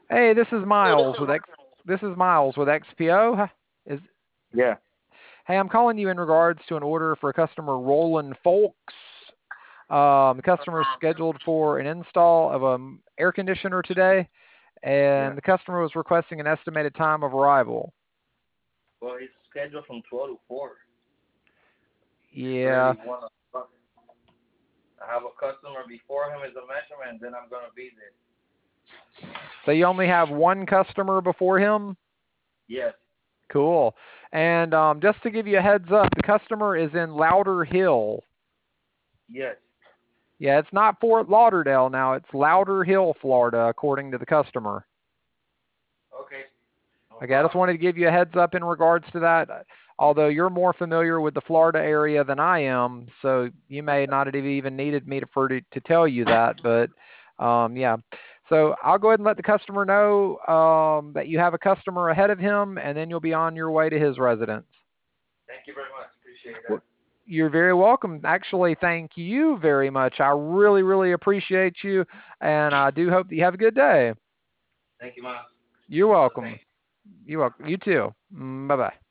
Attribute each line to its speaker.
Speaker 1: Hey, this is Miles with XPO. Is
Speaker 2: Yeah.
Speaker 1: Hey, I'm calling you in regards to an order for a customer, Roland Folks. The customer is scheduled for an install of an air conditioner today,
Speaker 2: Yeah.
Speaker 1: and the customer was requesting an estimated time of arrival.
Speaker 2: Well, it's scheduled from 12 to 4. It's
Speaker 1: Yeah.
Speaker 2: already 1 o'clock. I have a customer before him is a measurement, then I'm going to be there.
Speaker 1: So you only have one customer before him?
Speaker 2: Yes.
Speaker 1: Cool. And just to give you a heads up, the customer is in Louder Hill.
Speaker 2: Yes.
Speaker 1: Yeah, it's not Fort Lauderdale now. It's Louder Hill, Florida, according to the customer.
Speaker 2: Okay. No
Speaker 1: Okay, I just
Speaker 2: problem.
Speaker 1: wanted to give you a heads up in regards to that. Although you're more familiar with the Florida area than I am, so you may not have even needed me to tell you that. But yeah, so I'll go ahead and let the customer know that you have a customer ahead of him, and then you'll be on your way to his residence.
Speaker 2: Thank you very much. Appreciate
Speaker 1: Well,
Speaker 2: that.
Speaker 1: you're very welcome. Actually, thank you very much. I really, really appreciate you, and I do hope that you have a good day.
Speaker 2: Thank you, Miles.
Speaker 1: You're
Speaker 2: The same.
Speaker 1: welcome. You're welcome. You too. Bye bye.